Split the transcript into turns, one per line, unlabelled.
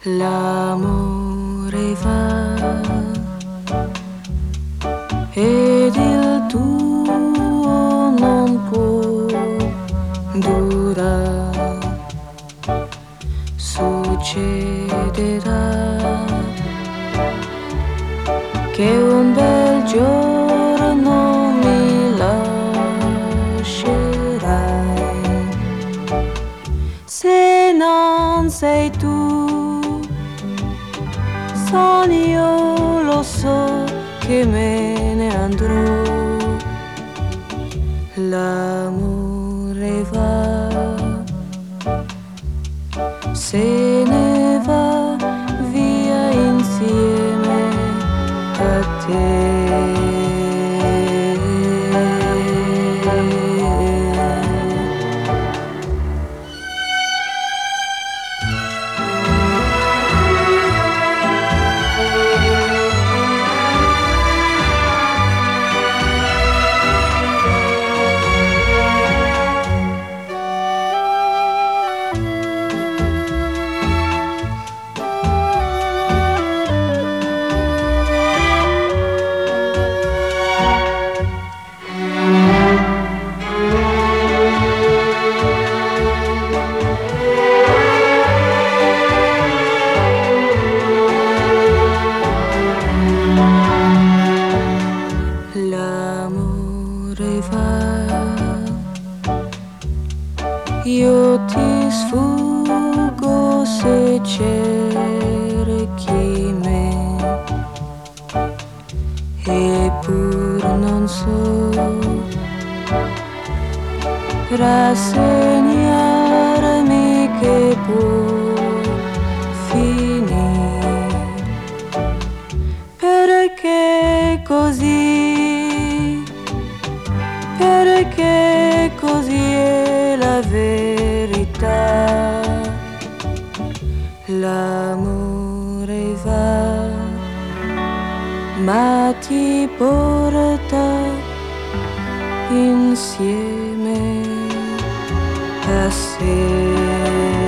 L'amore va ed il tuo non può durare. Succederà che un bel giorno mi lascerai. Se non sei tu, son io, lo so che me ne andrò. L'amore va, se ne va via insieme a te. L'amore va, io ti sfuggo se cerchi me, eppur non so rassegnarmi che può finire, perché così, perché così è la verità. L'amore va, ma ti porta insieme a sé.